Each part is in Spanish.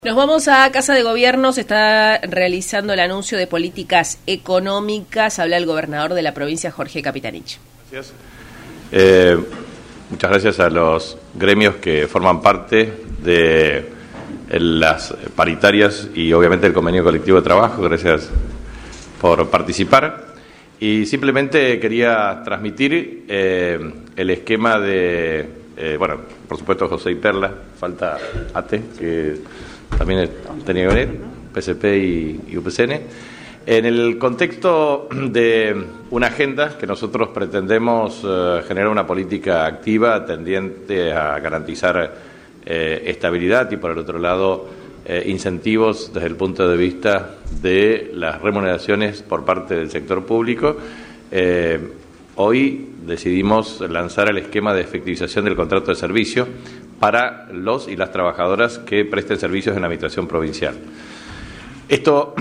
Nos vamos a Casa de Gobierno, se está realizando el anuncio de políticas económicas, habla el gobernador de la provincia, Jorge Capitanich. Gracias. Muchas gracias a los gremios que forman parte de las paritarias y obviamente el convenio colectivo de trabajo, gracias por participar. Y simplemente quería transmitir el esquema de, por supuesto José y Perla, falta ATE, que también tenía que venir, PSP y UPCN, en el contexto de una agenda que nosotros pretendemos generar una política activa tendiente a garantizar estabilidad y, por el otro lado, incentivos desde el punto de vista de las remuneraciones por parte del sector público. Hoy decidimos lanzar el esquema de efectivización del contrato de servicio para los y las trabajadoras que presten servicios en la administración provincial. Esto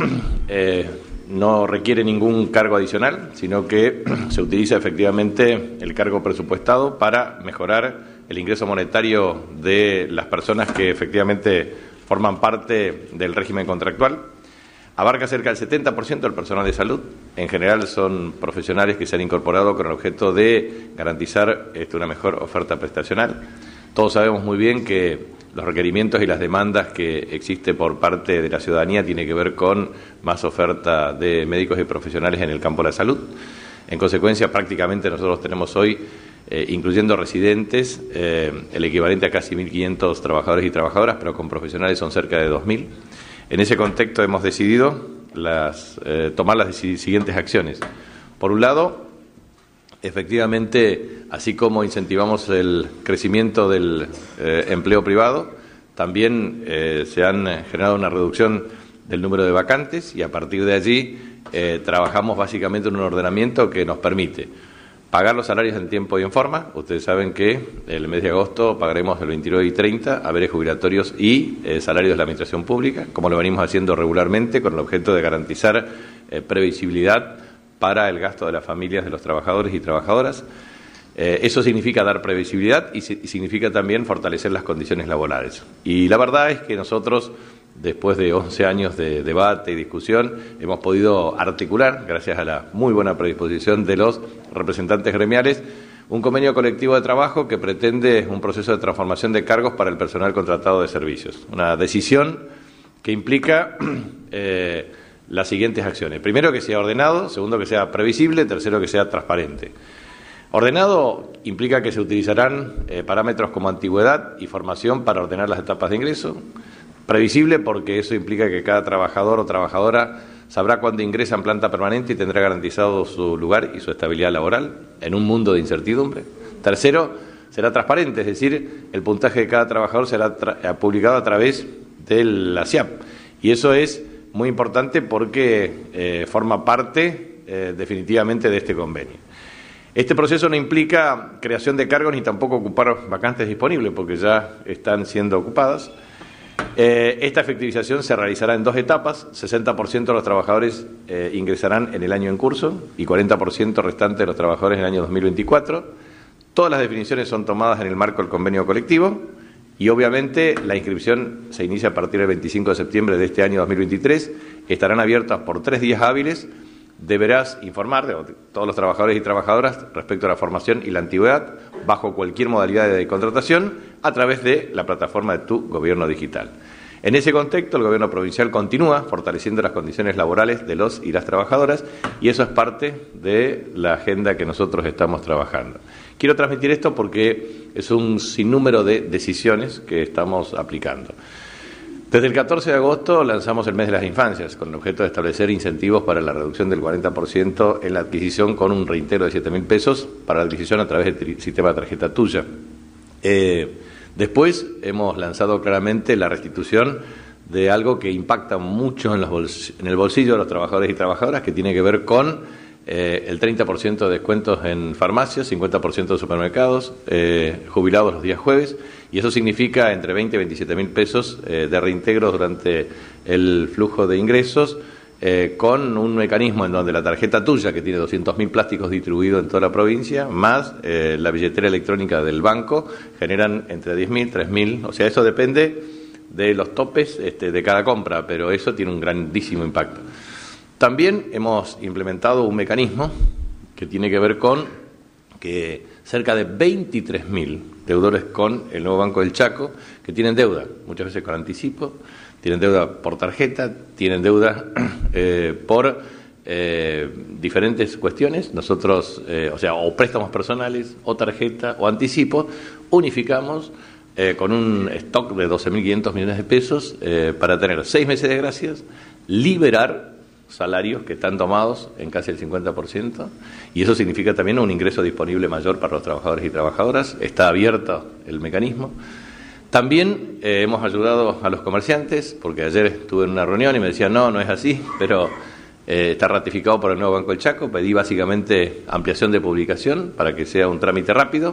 no requiere ningún cargo adicional, sino que se utiliza efectivamente el cargo presupuestado para mejorar el ingreso monetario de las personas que efectivamente forman parte del régimen contractual. Abarca cerca del 70% del personal de salud. En general son profesionales que se han incorporado con el objeto de garantizar una mejor oferta prestacional. Todos sabemos muy bien que los requerimientos y las demandas que existe por parte de la ciudadanía tiene que ver con más oferta de médicos y profesionales en el campo de la salud. En consecuencia, prácticamente nosotros tenemos hoy, incluyendo residentes, el equivalente a casi 1.500 trabajadores y trabajadoras, pero con profesionales son cerca de 2.000. En ese contexto hemos decidido tomar las siguientes acciones. Por un lado, efectivamente, así como incentivamos el crecimiento del empleo privado, también se han generado una reducción del número de vacantes y a partir de allí trabajamos básicamente en un ordenamiento que nos permite pagar los salarios en tiempo y en forma. Ustedes saben que el mes de agosto pagaremos el 29 y 30 haberes jubilatorios y salarios de la administración pública, como lo venimos haciendo regularmente, con el objeto de garantizar previsibilidad para el gasto de las familias de los trabajadores y trabajadoras. Eso significa dar previsibilidad y significa también fortalecer las condiciones laborales. Y la verdad es que nosotros, después de 11 años de debate y discusión, hemos podido articular, gracias a la muy buena predisposición de los representantes gremiales, un convenio colectivo de trabajo que pretende un proceso de transformación de cargos para el personal contratado de servicios. Una decisión que implica las siguientes acciones. Primero, que sea ordenado. Segundo, que sea previsible. Tercero, que sea transparente. Ordenado implica que se utilizarán parámetros como antigüedad y formación para ordenar las etapas de ingreso. Previsible porque eso implica que cada trabajador o trabajadora sabrá cuándo ingresa en planta permanente y tendrá garantizado su lugar y su estabilidad laboral en un mundo de incertidumbre. Tercero, será transparente, es decir, el puntaje de cada trabajador será publicado a través de la SIAP. Y eso es muy importante porque forma parte definitivamente de este convenio. Este proceso no implica creación de cargos ni tampoco ocupar vacantes disponibles, porque ya están siendo ocupadas. Esta efectivización se realizará en 2 etapas. 60% de los trabajadores ingresarán en el año en curso y 40% restante de los trabajadores en el año 2024. Todas las definiciones son tomadas en el marco del convenio colectivo y obviamente la inscripción se inicia a partir del 25 de septiembre de este año 2023. Estarán abiertas por 3 días hábiles. Deberás informar de todos los trabajadores y trabajadoras respecto a la formación y la antigüedad bajo cualquier modalidad de contratación a través de la plataforma de Tu Gobierno Digital. En ese contexto, el Gobierno provincial continúa fortaleciendo las condiciones laborales de los y las trabajadoras y eso es parte de la agenda que nosotros estamos trabajando. Quiero transmitir esto porque es un sinnúmero de decisiones que estamos aplicando. Desde el 14 de agosto lanzamos el mes de las infancias con el objeto de establecer incentivos para la reducción del 40% en la adquisición con un reintegro de 7.000 pesos para la adquisición a través del sistema de tarjeta tuya. Después hemos lanzado claramente la restitución de algo que impacta mucho en el bolsillo de los trabajadores y trabajadoras, que tiene que ver con el 30% de descuentos en farmacias, 50% en supermercados, jubilados los días jueves, y eso significa entre 20 y 27.000 pesos de reintegro durante el flujo de ingresos, con un mecanismo en donde la tarjeta tuya, que tiene 200.000 plásticos distribuidos en toda la provincia, más la billetera electrónica del banco, generan entre 10.000, 3.000, o sea, eso depende de los topes de cada compra, pero eso tiene un grandísimo impacto. También hemos implementado un mecanismo que tiene que ver con que cerca de 23.000 deudores con el nuevo Banco del Chaco, que tienen deuda, muchas veces con anticipo, tienen deuda por tarjeta, tienen deuda por diferentes cuestiones. Nosotros, o préstamos personales, o tarjeta, o anticipo, unificamos con un stock de 12.500 millones de pesos para tener 6 meses de gracias, liberar salarios que están tomados en casi el 50%, y eso significa también un ingreso disponible mayor para los trabajadores y trabajadoras. Está abierto el mecanismo. También hemos ayudado a los comerciantes, porque ayer estuve en una reunión y me decían, no es así, pero está ratificado por el nuevo Banco del Chaco. Pedí básicamente ampliación de publicación para que sea un trámite rápido,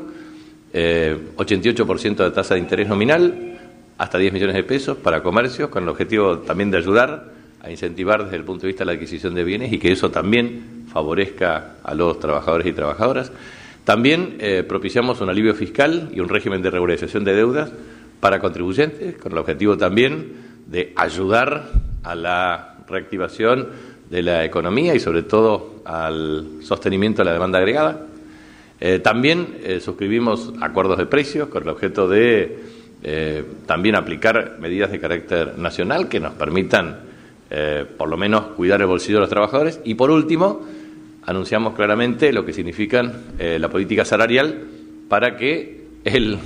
88% de tasa de interés nominal, hasta 10 millones de pesos para comercios, con el objetivo también de ayudar a incentivar desde el punto de vista de la adquisición de bienes y que eso también favorezca a los trabajadores y trabajadoras. También propiciamos un alivio fiscal y un régimen de regularización de deudas para contribuyentes, con el objetivo también de ayudar a la reactivación de la economía y sobre todo al sostenimiento de la demanda agregada. También suscribimos acuerdos de precios con el objeto de también aplicar medidas de carácter nacional que nos permitan por lo menos cuidar el bolsillo de los trabajadores. Y por último, anunciamos claramente lo que significan la política salarial para que el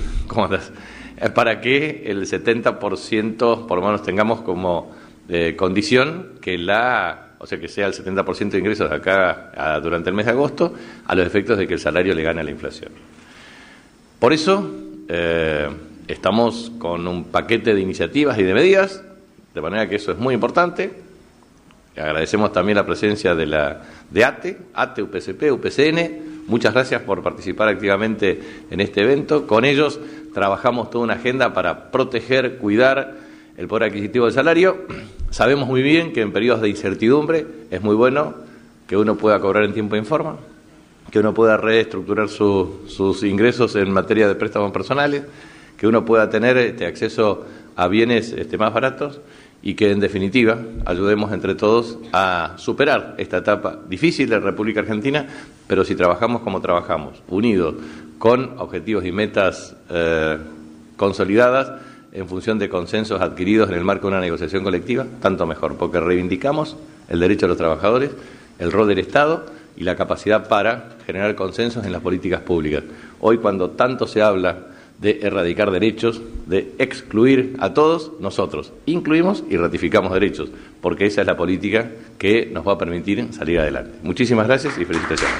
70% por lo menos tengamos como condición que que sea el 70% de ingresos de acá durante el mes de agosto, a los efectos de que el salario le gane a la inflación. Por eso estamos con un paquete de iniciativas y de medidas, de manera que eso es muy importante. Agradecemos también la presencia de ATE, UPCP, UPCN. Muchas gracias por participar activamente en este evento. Con ellos trabajamos toda una agenda para proteger, cuidar el poder adquisitivo del salario. Sabemos muy bien que en periodos de incertidumbre es muy bueno que uno pueda cobrar en tiempo y en forma, que uno pueda reestructurar sus ingresos en materia de préstamos personales, que uno pueda tener acceso a bienes más baratos y que, en definitiva, ayudemos entre todos a superar esta etapa difícil de la República Argentina, pero si trabajamos como trabajamos, unidos, con objetivos y metas consolidadas, en función de consensos adquiridos en el marco de una negociación colectiva, tanto mejor, porque reivindicamos el derecho de los trabajadores, el rol del Estado y la capacidad para generar consensos en las políticas públicas. Hoy, cuando tanto se habla de erradicar derechos, de excluir a todos, nosotros incluimos y ratificamos derechos, porque esa es la política que nos va a permitir salir adelante. Muchísimas gracias y felicitaciones.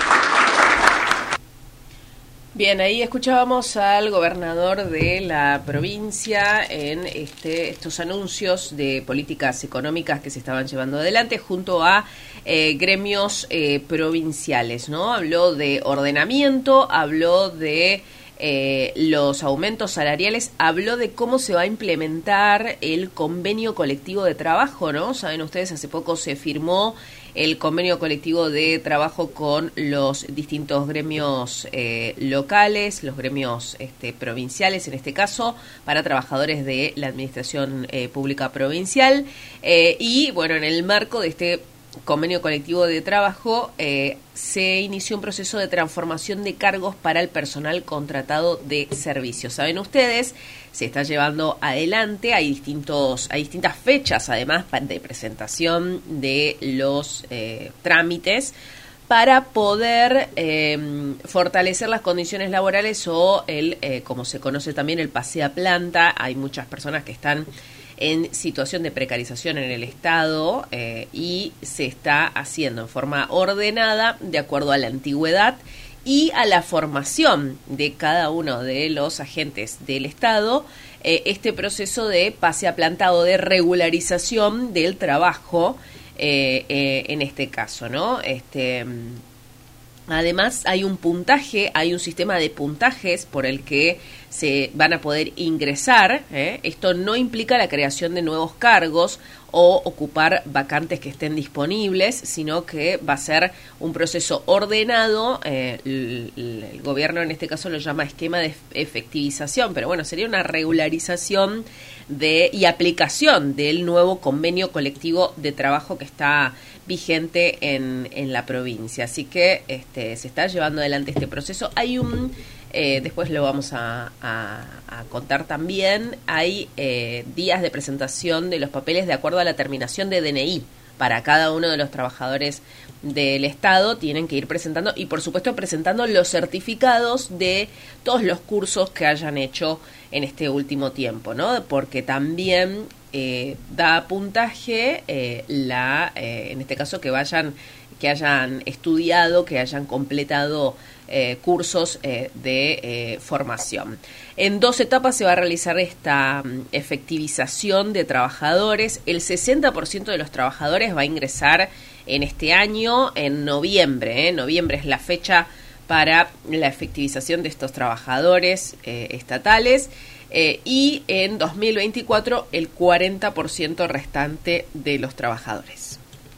Bien, ahí escuchábamos al gobernador de la provincia en estos anuncios de políticas económicas que se estaban llevando adelante junto a gremios provinciales, ¿no? Habló de ordenamiento, habló de los aumentos salariales, habló de cómo se va a implementar el convenio colectivo de trabajo, ¿no? Saben ustedes, hace poco se firmó el convenio colectivo de trabajo con los distintos gremios locales, los gremios provinciales, en este caso, para trabajadores de la administración pública provincial. Y bueno, en el marco de este convenio colectivo de trabajo se inició un proceso de transformación de cargos para el personal contratado de servicios. Saben ustedes, se está llevando adelante, hay distintas fechas además de presentación de los trámites para poder fortalecer las condiciones laborales o como se conoce también, el pase a planta. Hay muchas personas que están en situación de precarización en el Estado y se está haciendo en forma ordenada de acuerdo a la antigüedad y a la formación de cada uno de los agentes del Estado, este proceso de pase a planta o de regularización del trabajo en este caso, ¿no? Además hay un puntaje, hay un sistema de puntajes por el que se van a poder ingresar. Esto no implica la creación de nuevos cargos o ocupar vacantes que estén disponibles, sino que va a ser un proceso ordenado. El gobierno en este caso lo llama esquema de efectivización, pero bueno, sería una regularización y aplicación del nuevo convenio colectivo de trabajo que está vigente en la provincia. Así que se está llevando adelante este proceso. Hay después lo vamos a contar también, hay días de presentación de los papeles de acuerdo a la terminación de DNI para cada uno de los trabajadores del Estado. Tienen que ir presentando y por supuesto presentando los certificados de todos los cursos que hayan hecho en este último tiempo, ¿no? Porque también da puntaje en este caso que hayan estudiado, que hayan completado cursos de formación. En 2 etapas se va a realizar esta efectivización de trabajadores. El 60% de los trabajadores va a ingresar en este año, en noviembre. Noviembre es la fecha para la efectivización de estos trabajadores estatales. Y en 2024 el 40% restante de los trabajadores.